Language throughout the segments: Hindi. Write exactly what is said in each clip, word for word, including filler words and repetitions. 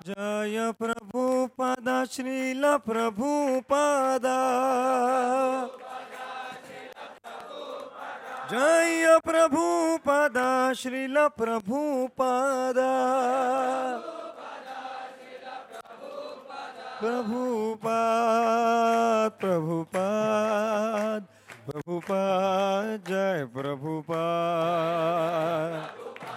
जय प्रभुपाद श्रील प्रभुपाद जय प्रभुपाद श्रील प्रभुपाद प्रभुपाद प्रभुपाद प्रभुपाद जय प्रभुपाद।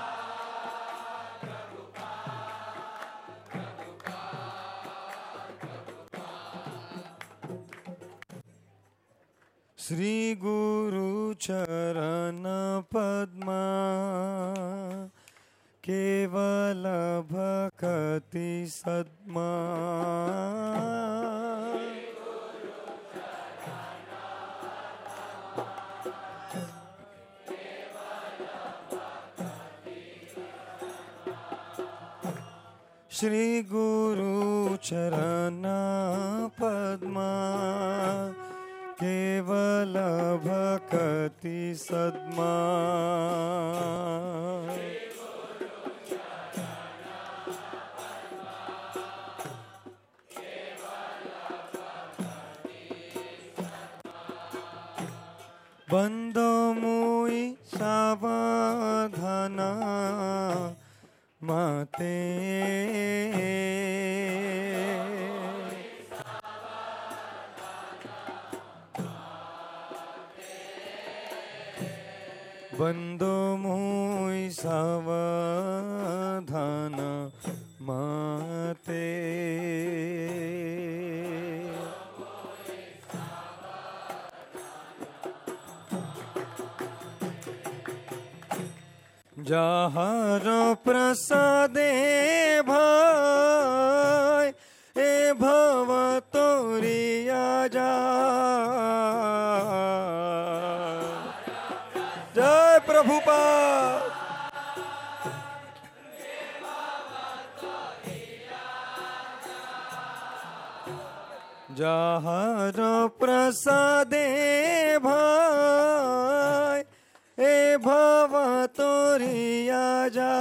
श्री गुरु चरण पद्मा केवल भक्ति सद्मा श्री गुरु चरण पद्मा केवल भक्ति सद्मा बंदो मुई सावधान माते बंदो मुई सावधान माते जहार प्रसादे भाई ए भव तोरिया जा जय प्रभुपाद। जहार प्रसादे भाई ए भव तोरिया जा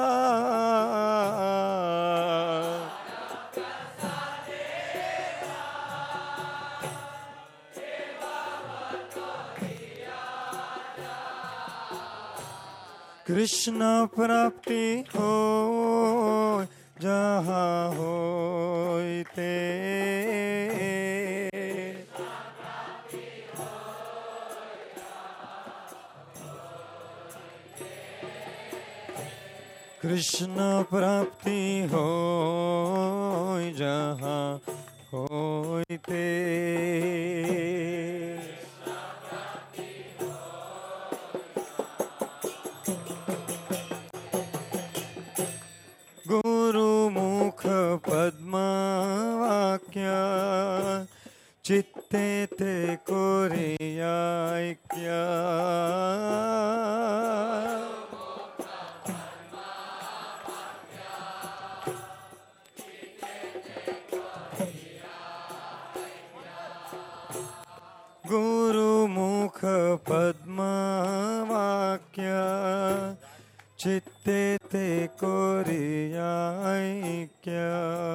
कृष्ण प्राप्ति हो जहाँ होते कृष्ण प्राप्ति हो जहाँ होते गुरु मुख पद्मा वाक्य चित्ते ते कोरिया क्या गुरु मुख पद्मा वाक्य चित्ते ते कोरिया क्या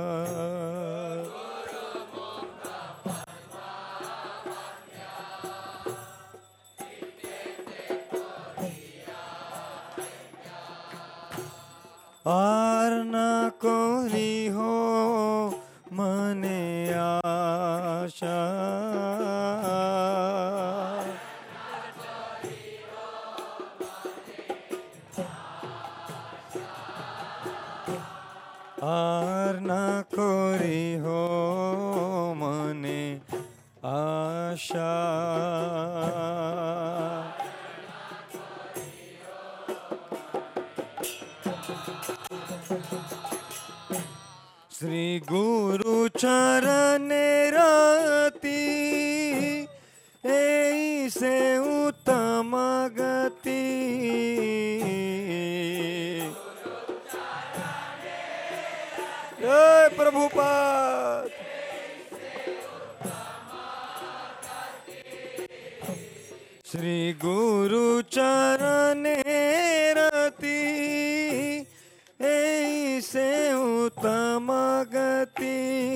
आर न कोरी हो मने आशा आर न कोरी हो मने आशा श्री गुरु चरण रति ऐसे उत्तम गति जय प्रभुपाद। श्री गुरु चरण रति कैसे उत्तम गति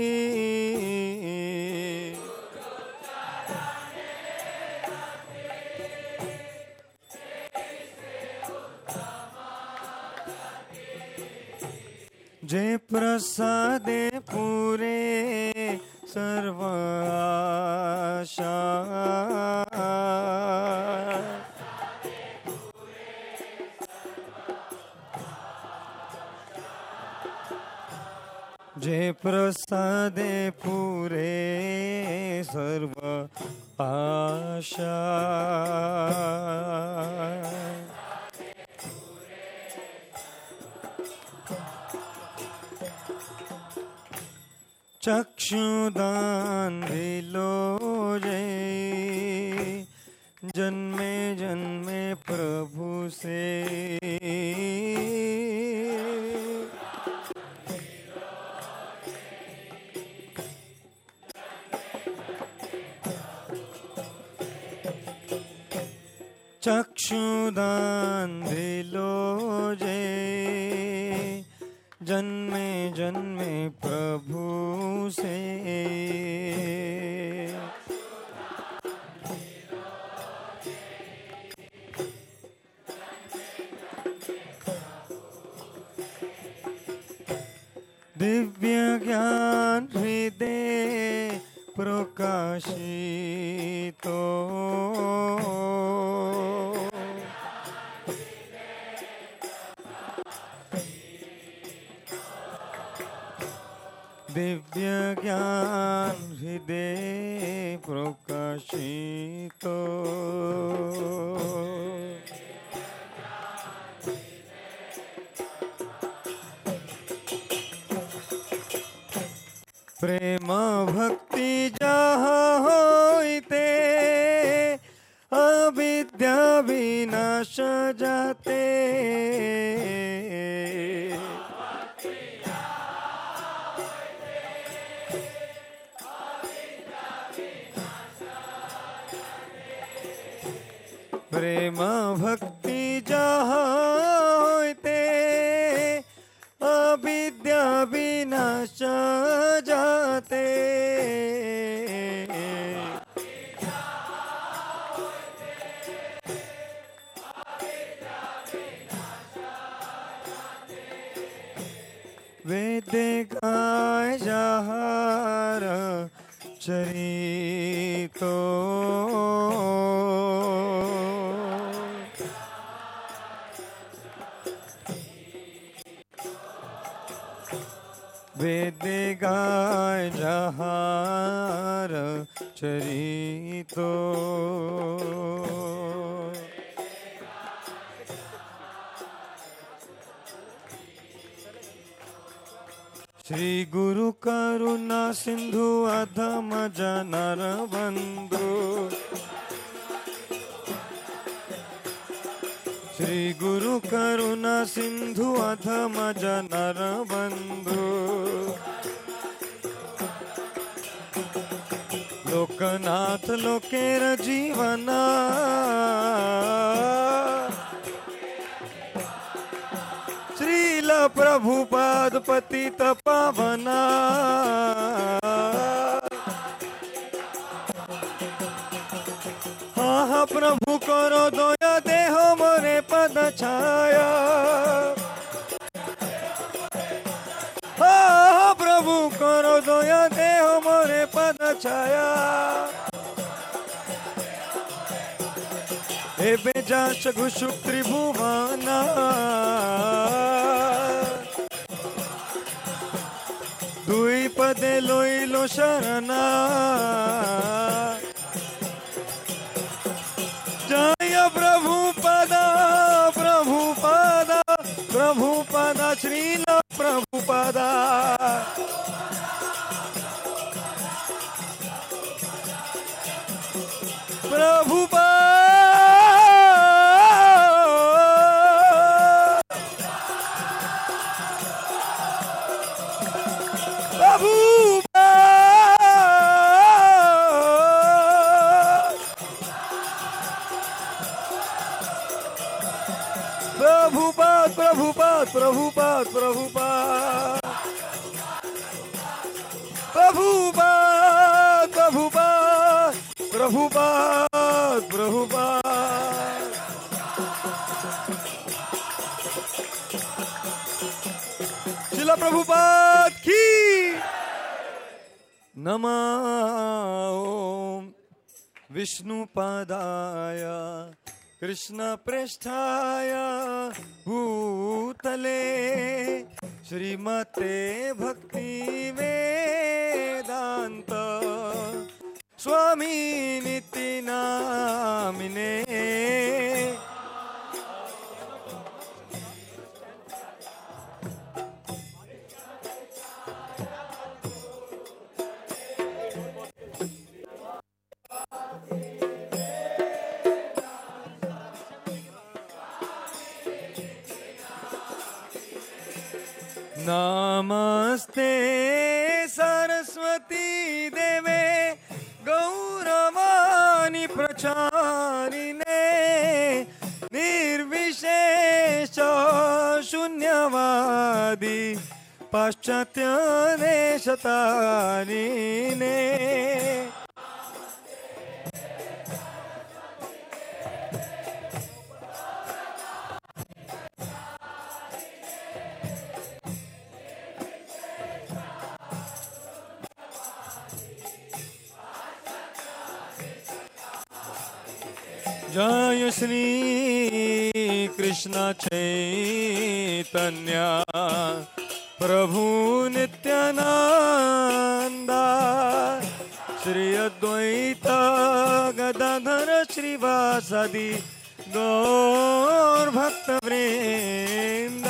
जे प्रसादे पूरे सर्व आशा जे प्रसादे पूरे सर्व आशा चक्षुदान दिलो जे जन्मे जन्मे प्रभु से चक्षुदान दिलो जे जन्मे जन्मे प्रभु से दिव्य ज्ञान हृदय प्रकाशितो दिव्य ज्ञान हृदय प्रकाशितो प्रेम भक्ति जहाँ होइते अविद्या विनाश जाते प्रेम भक्ति जहाँ होइते अविद्या विनाश जाते वेद गाय जहार चरितो वेद गाय जहार चरितो श्री गुरु करुणा सिंधु अधम जनर बंधु श्री गुरु करुणा सिंधु अधम जनर बंधु लोकनाथ लोकेर जीवना श्रील प्रभुपाद पतित पावना हाँ हाँ प्रभु करो दया देह मोरे पद छाया हाँ प्रभु करो दया देह मोरे पद छाया हे बेजाश घुषुक त्रिभुवना दुई पदे लोइलो शरणा जय प्रभु पदा प्रभु पदा प्रभु पदा श्रील प्रभु पदा प्रभु पदा प्रभुपाद प्रभुपाद प्रभुपाद प्रभुपाद प्रभुपाद प्रभुपाद प्रभुपाद प्रभुपाद। शिला प्रभुपाद की नमः। ओम विष्णुपादाय कृष्ण पृष्ठाय भूतले श्रीमते भक्ति वेदांत स्वामी निति नामिने। नमस्ते सरस्वती देवे गौरवाणी प्रचारिणे निर्विशेष शून्यवादी पाश्चात्य देशतारिणे। जय श्री कृष्ण चैतन्य प्रभु नित्यानंद श्री अद्वैत गदाधर श्रीवासादि गौर भक्त वृंद।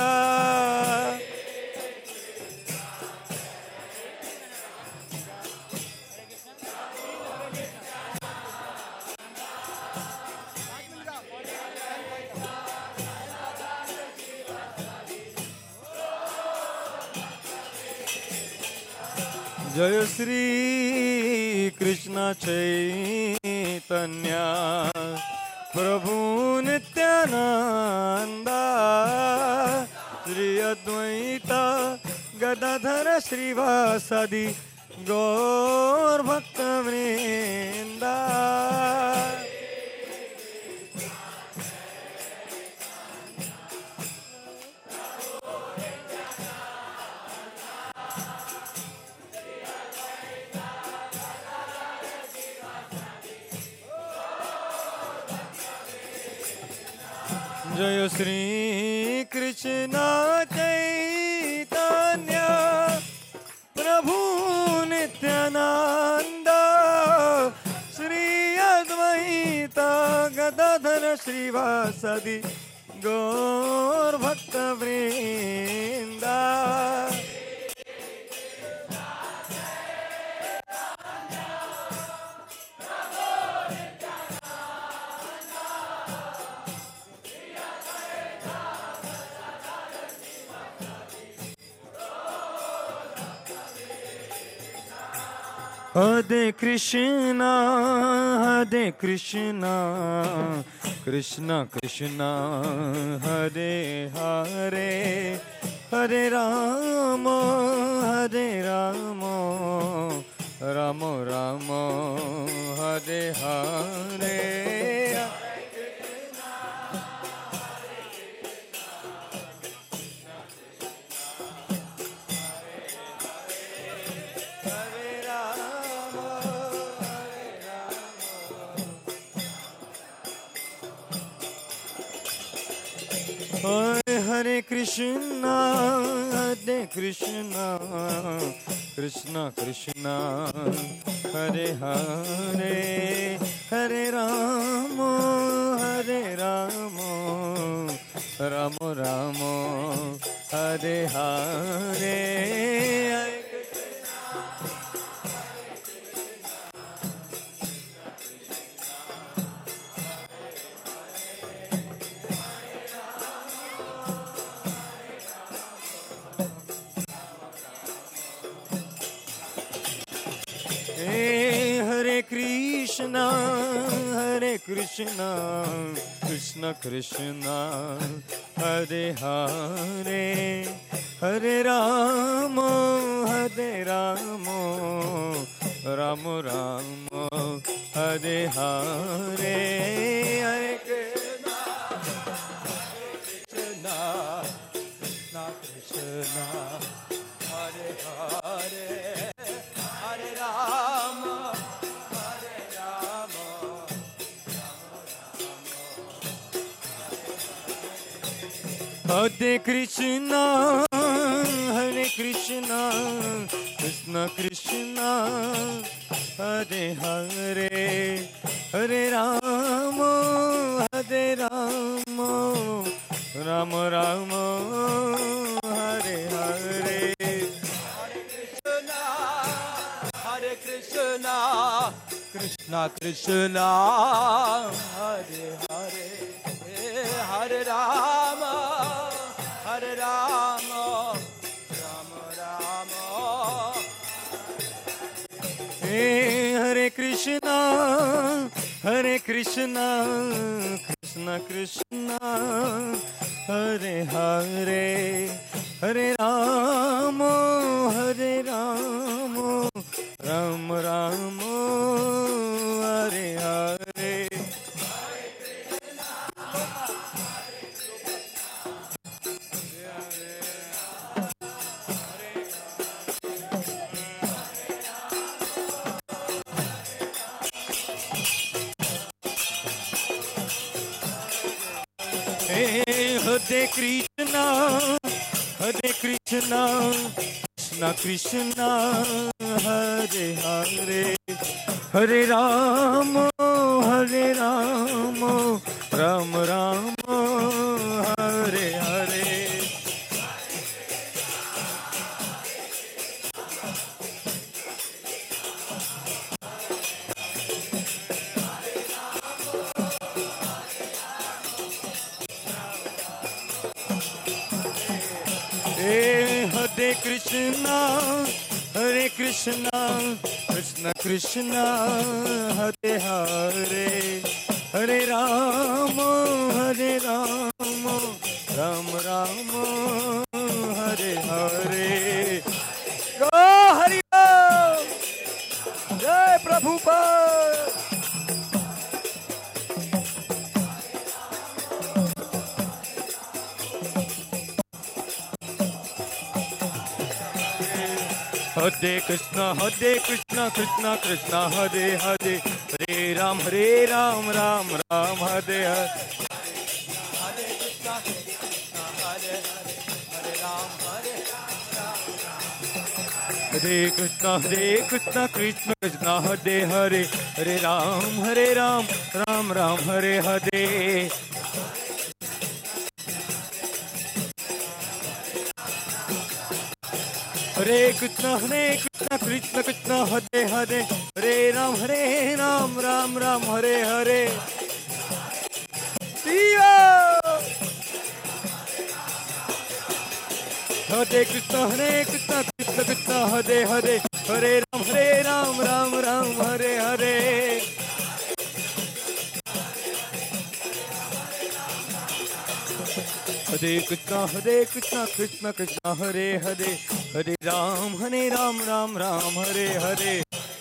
जय श्री कृष्ण चैतन्य प्रभु नित्यानंद श्री अद्वैत गदाधर श्रीवासादि गौर भक्त वृंद। जय श्री कृष्ण चैतन्य प्रभु नित्यानंद श्री अद्वैत गदाधर श्रीवासादि गौर भक्त वृंद। हरे कृष्णा हरे कृष्णा कृष्णा कृष्णा हरे हरे हरे राम हरे राम राम राम हरे हरे। हरे कृष्णा हरे कृष्णा कृष्णा कृष्णा हरे हरे हरे राम हरे Ram Ram Ram Hare Hare. Krishna Hare Krishna, Krishna Krishna, Hare Hare, Hare Rama, Hare Rama, Rama Rama, Hare Hare, Hare Krishna, Krishna, Krishna Krishna, Hare Hare, Hare Rama, Hare Rama, Hare Krishna, Hare Krishna, Krishna Krishna, Hare Hare, Hare Rama, Hare Rama, Rama Rama, Hare Hare. Hare Krishna, Krishna Krishna, Hare Hare, Hare Rama, Hare Rama, Rama Rama. Hare Krishna, Hare Krishna, Krishna Krishna, Hare Hare, Hare Rama, Hare Rama, Rama Rama, Hare Hare. Hare Krishna, Hare Krishna, Krishna Krishna, Hare Hare, Hare Rama, Hare Rama, Rama Rama, Hare Hare. Hare Krishna, Hare Krishna, Krishna Krishna, Hare Hare, Hare Rama, Hare Rama, Rama Rama, Hare Hare. Go Hari Bol, Jai Prabhupada. Hare Krishna, Hare Krishna, Krishna Krishna, Hare Hare, Hare Ram, Hare Ram, Ram Ram, Hare Hare. Hare Krishna, Krishna, Hare Hare, Hare Ram, Hare Hare Krishna, Hare Krishna, Krishna Krishna, Hare Hare, Hare Ram, Hare Ram, Ram Ram, Hare Hare. Hare Krishna, Hare Krishna, Krishna Krishna, Hare Hare, Hare Ram, Hare Ram, Ram Ram, Hare Hare. Diya! Hare Krishna, Hare Krishna, Krishna Krishna, Hare Hare, Hare Ram, Hare Ram, Ram Ram, Hare Hare. Hare Krishna, Hare Krishna, Krishna Krishna, Hare Hare, Hare Ram, Hare Ram, Ram Ram, Hare Hare.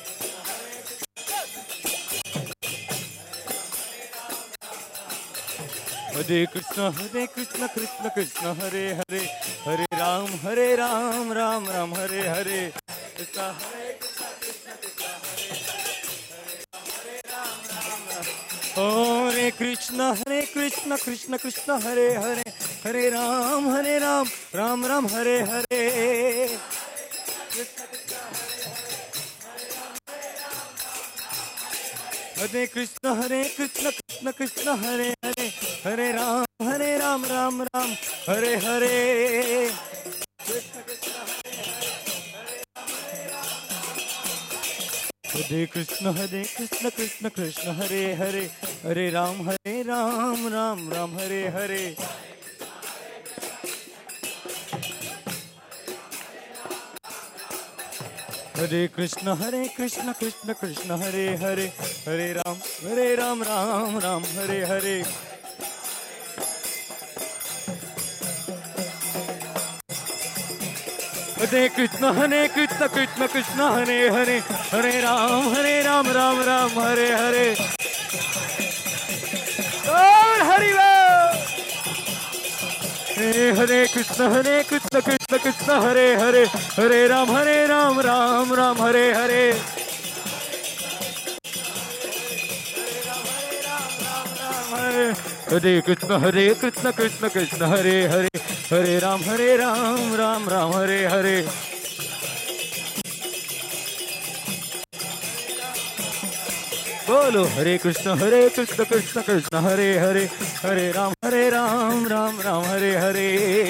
Hare Krishna, Hare Krishna, Krishna Krishna, Hare Hare, Hare Ram, Hare Ram, Ram Ram, Hare Hare. Krishna, Hare Krishna, Krishna Krishna, Hare Ram, Ram Ram. Hare Krishna, Hare Krishna, Krishna Krishna, Hare Hare, Hare Ram, Hare Ram, Ram Ram, Hare Hare. Hare Krishna, Hare Krishna, Krishna Krishna, Hare Hare, Hare Ram, Hare Ram, Ram Ram, Hare Hare. Hare Krishna, Hare Krishna, Krishna Krishna, Hare Hare, Hare Ram, Hare Ram, Ram Ram, Hare Hare. हरे कृष्ण हरे कृष्ण कृष्ण कृष्ण हरे हरे हरे राम हरे राम राम राम हरे हरे हरे कृष्ण हरे कृष्ण कृष्ण कृष्ण हरे हरे हरे राम हरे राम राम राम हरे हरे और हरि बोल। हरे कृष्ण हरे कृष्ण कृष्ण कृष्ण हरे हरे हरे राम हरे राम राम राम हरे हरे हरे कृष्ण हरे कृष्ण कृष्ण कृष्ण हरे हरे हरे राम हरे राम राम राम हरे हरे बोलो हरे कृष्ण हरे कृष्ण कृष्ण कृष्ण हरे हरे हरे राम हरे राम राम राम हरे हरे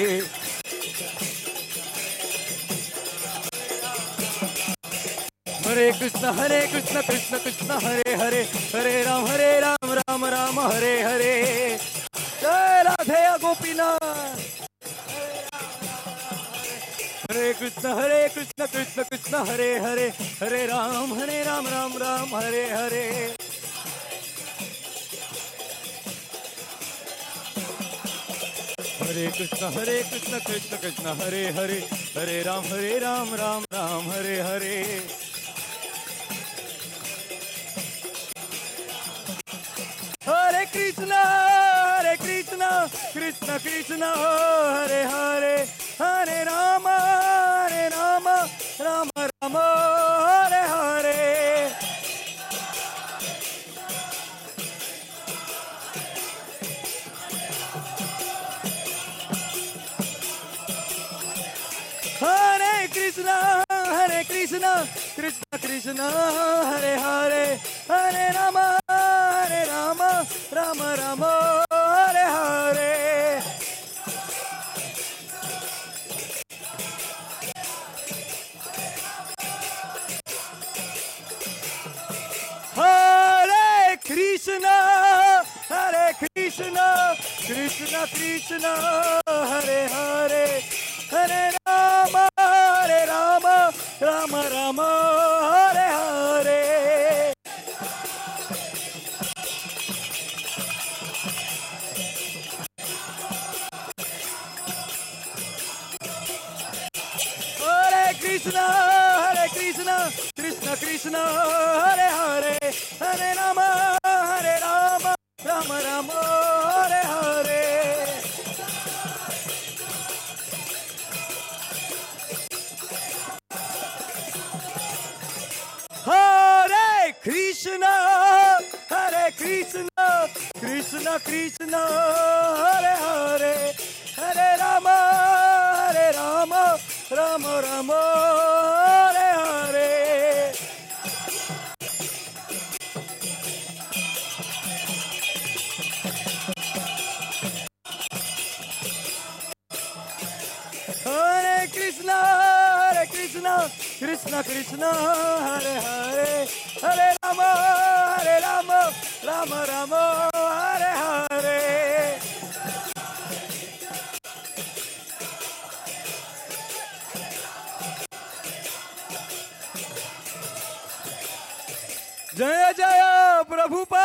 हरे कृष्ण हरे कृष्ण कृष्ण कृष्ण हरे हरे हरे राम हरे राम राम राम हरे हरे जय राधे गोपीनाथ हरे कृष्ण हरे कृष्ण कृष्ण कृष्ण हरे हरे हरे राम हरे राम राम राम हरे हरे हरे कृष्ण हरे कृष्ण कृष्ण कृष्ण हरे हरे हरे राम हरे राम राम राम हरे हरे हरे कृष्ण हरे कृष्ण कृष्ण कृष्ण हरे हरे हरे राम हरे राम राम राम हरे हरे हरे कृष्ण हरे कृष्ण कृष्ण कृष्ण हरे हरे हरे राम हरे राम राम राम हरे हरे हरे कृष्ण हरे कृष्ण कृष्ण कृष्ण हरे हरे हरे राम हरे राम राम राम हरे हरे हरे कृष्ण हरे कृष्ण कृष्ण कृष्ण हरे हरे हरे राम हरे राम राम राम हरे हरे हरे कृष्ण हरे कृष्ण कृष्ण कृष्ण हरे हरे हरे राम हरे राम राम राम हरे हरे हरे कृष्ण हरे कृष्ण कृष्ण कृष्ण हरे हरे हरे राम हरे राम राम राम हरे हरे जय जय प्रभुपाद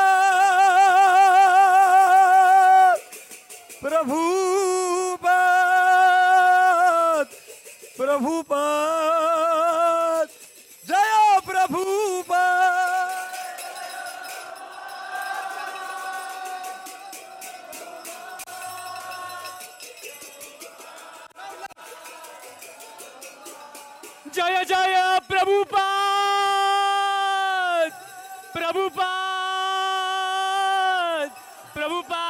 प्रभुपाद प्रभुपाद जय प्रभुपाद जय जय Prabhupada Prabhupada Prabhupada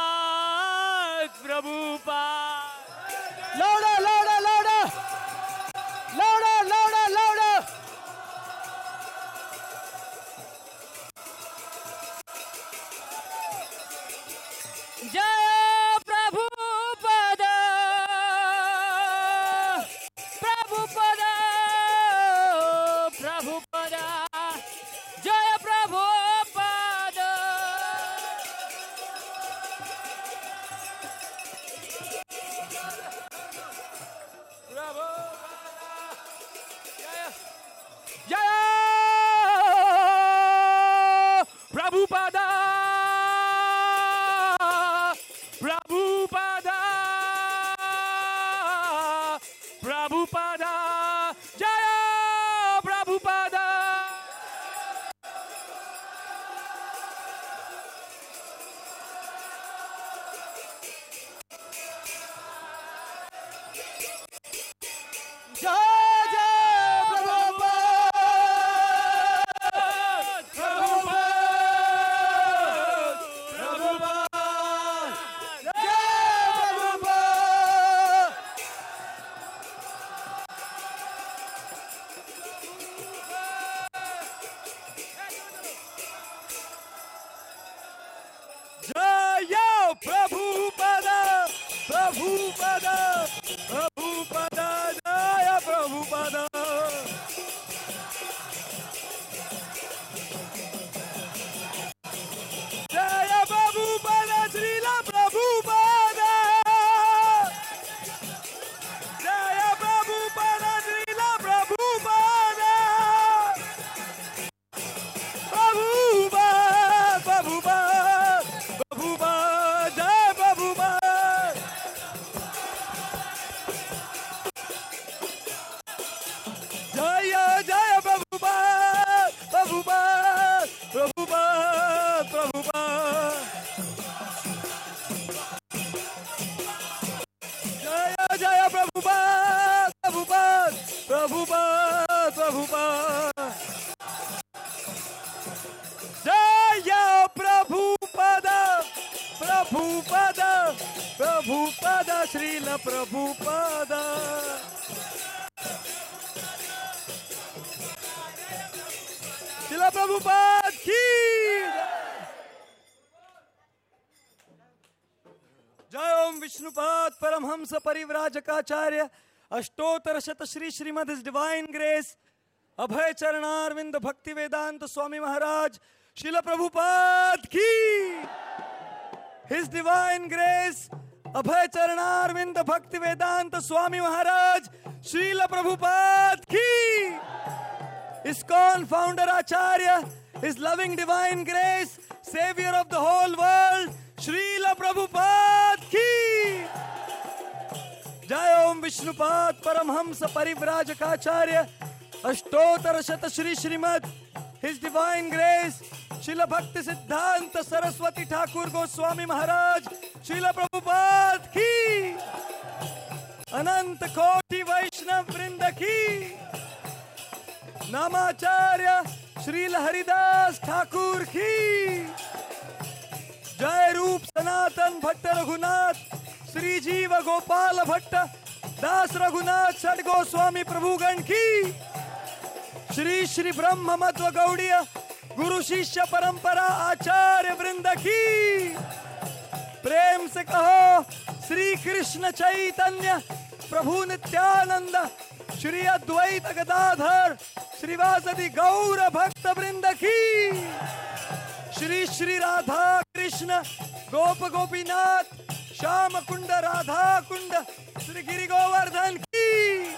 Prabhupada louder louder louder louder louder louder जय प्रभुपाद प्रभुपाद प्रभुपाद जय Prabhupada Prabhupada, Prabhupada, Jaya Prabhupada. Jai Jai Prabhupada, Prabhupada, Prabhupada, Jai Prabhupada. Jaya Prabhupada, Prabhupada, Prabhupada, Jaya Prabhupada. Jaya Prabhupada, Srila Prabhupada. Jaya Prabhupada, Srila Prabhupada. Prabhupada, Prabhupada, Prabhupada, Jai Prabhupada. Jaya Jaya Prabhupada, Prabhupada, Prabhupada, Prabhupada. Jaya Jaya Prabhupada, Prabhupada, Prabhupada, Prabhupada. Jaya Prabhupada, Prabhupada, Prabhupada, Srila Prabhupada. Srila Prabhupada ki जय ओम विष्णुपाद परमहंस परिव्राजकाचार्य अष्टोत्तर शत Shri Shrimad His Divine Grace Abhay Charanaravind Bhakti Vedanta Swami Maharaj Srila Prabhupada की His Divine Grace Abhay Charanaravind Bhakti Vedanta Swami Maharaj Srila Prabhupada की ISKCON founder Acharya, His loving divine grace, Savior of the whole world, Srila Prabhupada ki. Jai Om Vishnupad Paramhamsa Parivrajakaacharya, Ashtotara Shata Shri Srimad, His divine grace, Srila Bhakti Siddhanta Saraswati Thakur Goswami Maharaj, Srila Prabhupada ki. Ananta Koti Vaishnav Vrinda ki. नामाचार्य Srila Haridas Thakur की जय रूप सनातन भट्ट रघुनाथ श्री जीव गोपाल भट्ट दास रघुनाथ षड गोस्वामी प्रभुगण की श्री श्री ब्रह्म मध्व गौड़ीय गुरु शिष्य परंपरा आचार्य वृंद की प्रेम से कहो श्री कृष्ण चैतन्य प्रभु नित्यानंद श्री अद्वैत गदाधर श्रीवासदि गौर भक्त वृंद की श्री श्री राधा कृष्ण गोप गोपीनाथ श्याम कुंड राधा कुंड श्री गिरि गोवर्धन की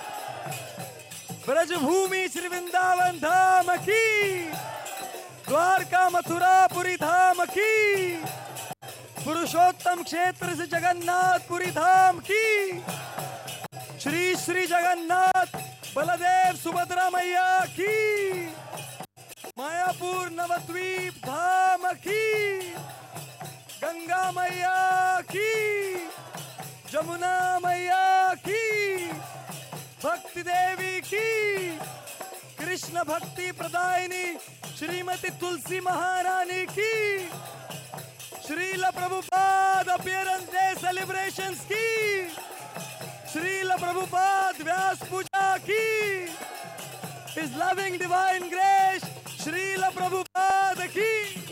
ब्रज भूमि श्री वृंदावन धाम की द्वारका मथुरा पुरी धाम की पुरुषोत्तम क्षेत्र से जगन्नाथपुरी धाम की श्री श्री जगन्नाथ बलदेव सुभद्रा मैया की मायापुर नवद्वीप धाम की गंगा मैया की जमुना मैया की भक्ति देवी की कृष्ण भक्ति प्रदायिनी श्रीमती तुलसी महारानी की Srila Prabhupada appearance day celebrations की श्रील प्रभुपाद व्यास पूजा की His loving divine grace Srila Prabhupada की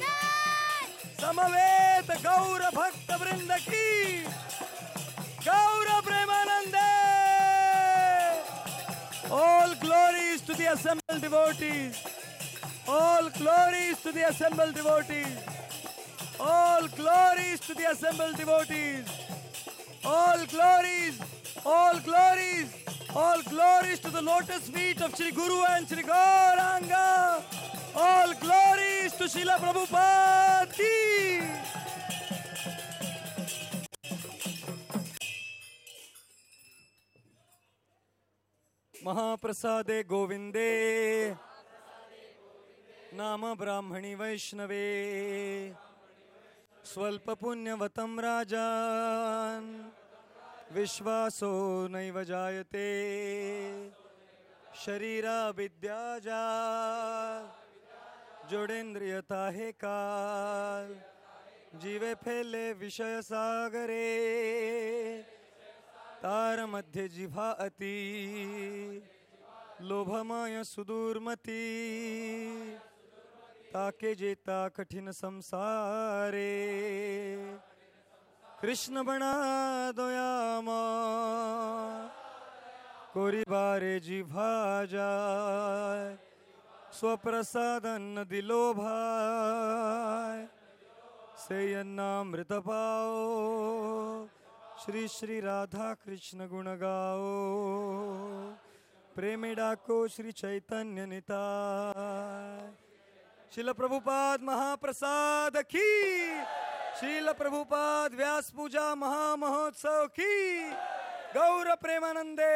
समवेत गौर भक्त वृंद की गौर प्रेमानंदे. All glories to the assembled devotees. All glories to the assembled devotees. All glories to the assembled devotees. All glories, all glories, all glories to the lotus feet of Shri Guru and Shri Gauranga. All glories to Srila Prabhupada ki. महाप्रसादे गोविन्दे नाम ब्राह्मणी वैष्णवे स्वल्पपुण्यवतं राजान् विश्वासो नैव जायते शरीरा विद्याजा जोड़ेन्द्रियता है काल जीवे फैले विषय सागरे तार मध्य जिभा अति लोभमय सुदूरमति ताके जेता कठिन संसारे कृष्ण बना दयामा कोरी बारे जिभा जाय स्वप्रसादन दिलो भाई से अन्नामृत पाओ श्री श्री राधा कृष्ण गुण गाओ प्रेमे डाको श्री चैतन्य निताय श्रील प्रभुपाद महाप्रसाद की श्रील प्रभुपाद व्यास पूजा महामहोत्सव की गौर प्रेमानंदे।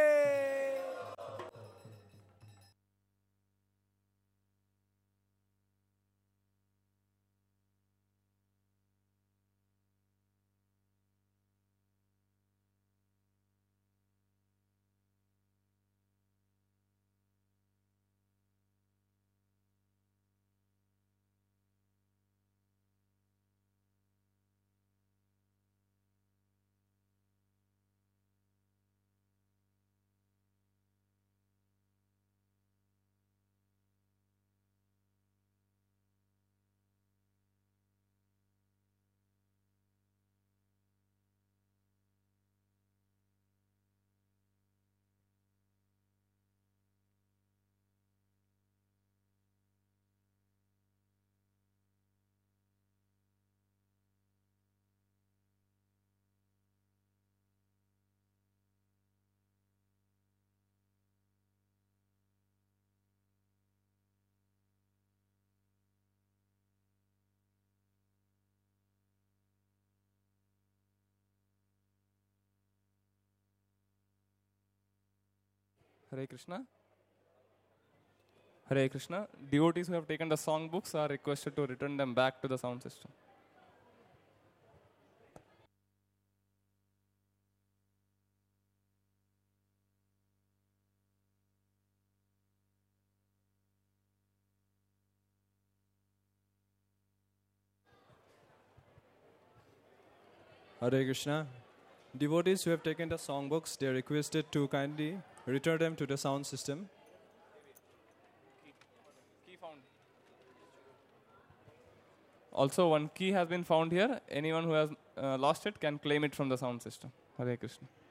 Hare Krishna. Hare Krishna. Devotees who have taken the song books are requested to return them back to the sound system. Hare Krishna. Devotees who have taken the songbooks, they are requested to kindly return them to the sound system. Key found. Also, one key has been found here. Anyone who has uh, lost it can claim it from the sound system. Hare Krishna.